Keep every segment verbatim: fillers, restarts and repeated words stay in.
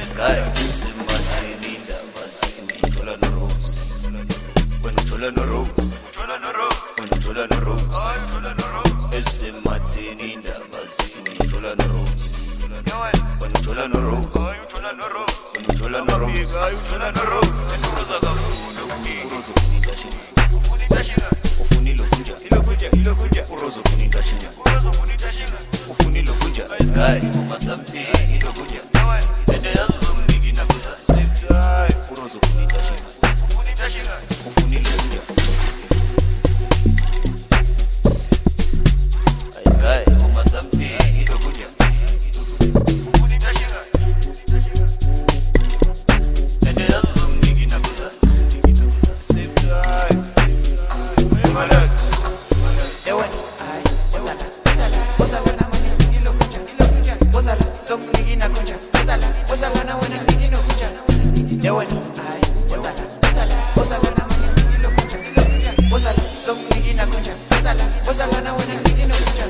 Sky isimathini indaba zithi ngithola no Rose. When uthola no Rose, uthola no Rose. When uthola no Rose, isimathini indaba zithi ngithola no Rose. When uthola no Rose, uthola no Rose. When uthola no Rose, uthola no Rose. Enduroza kakhulu ukuningi. Urozo kunika shina. Kunika shina. Ufunilo kunja. Ilo kunja, ilo kunja. Urozo kunika shina. Urozo kunika shina. Ufunilo kunja. Sky uma samthi ilo kunja. Ende yazo zomniki nakuza. Setsai. Urozo kunika shina. Kunika shina. Ufunilo kunja. Sky uma samthi ilo kunja. Kunika shina. Ende yazo zomniki nakuza. Setsai. Malak. Ewan, ay, wazala, wazala, wazala na wana ilo kunja, ilo kunja, wazala, song nigi na kunja, wazala, wazala na wana nigi no kunja. Ewan, ay, wazala, wazala, wazala na wana ilo kunja, ilo kunja, wazala, song nigi na kunja, wazala, wazala na wana nigi no kunja.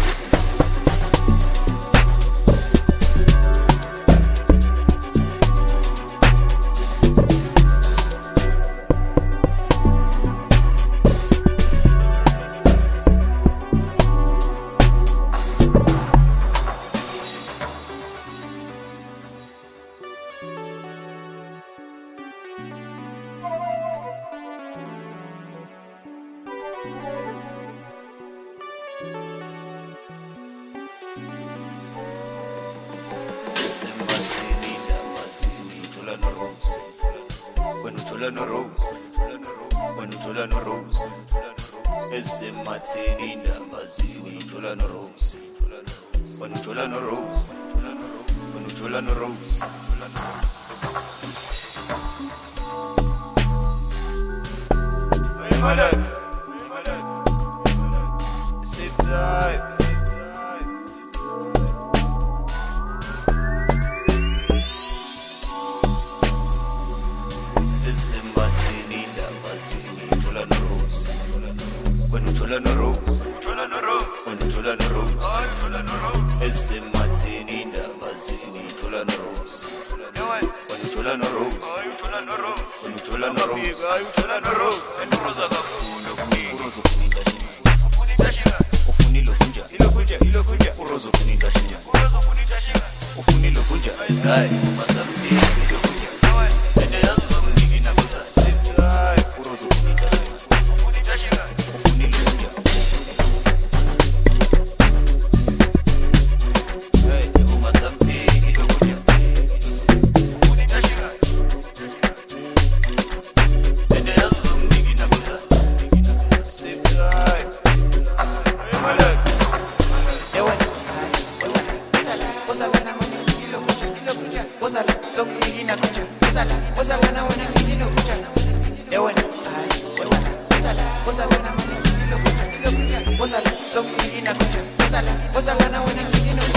Isimathini indaba zithi ngithola no Rose. When uthola no Rose, when uthola no Rose, isimathini indaba zithi ngithola no Rose. When uthola no Rose, when uthola no Rose. Hey Malak, sit tight. Isimathini indaba zithi ngithola no Rose. When uthola no Rose, uthola no Rose. When uthola no Rose, uthola no Rose. Isimathini indaba zithi ngithola no Rose. When uthola no Rose, uthola no Rose. When uthola no Rose, uthola no Rose. Enduroza kakhulu ukuningi. Urozo kunika shina. Kunika shina. Ufunilo kunja. Ilo kunja, ilo kunja. Urozo kunika shina. Urozo kunika shina. Ufunilo kunja. Sky uma samthi ilo kunja. Ende yazo zomniki nakuza. Setsai. Urozo kunika shina. Kunika shina. Ufunilo kunja. Hey, uma samthi ilo kunja. Kunika shina. Ende yazo zomniki nakuza. Setsai. Hey Malak. Ewan, ay, wazala, wazala, wazala na wana ilo kunja, ilo kunja, wazala, song nigi na kunja, wazala, wazala na wana nigi no kunja. Ewan, ay, wazala, wazala, wazala na wana ilo kunja, ilo kunja, wazala, song nigi na kunja, wazala, wazala na wana nigi no kunja.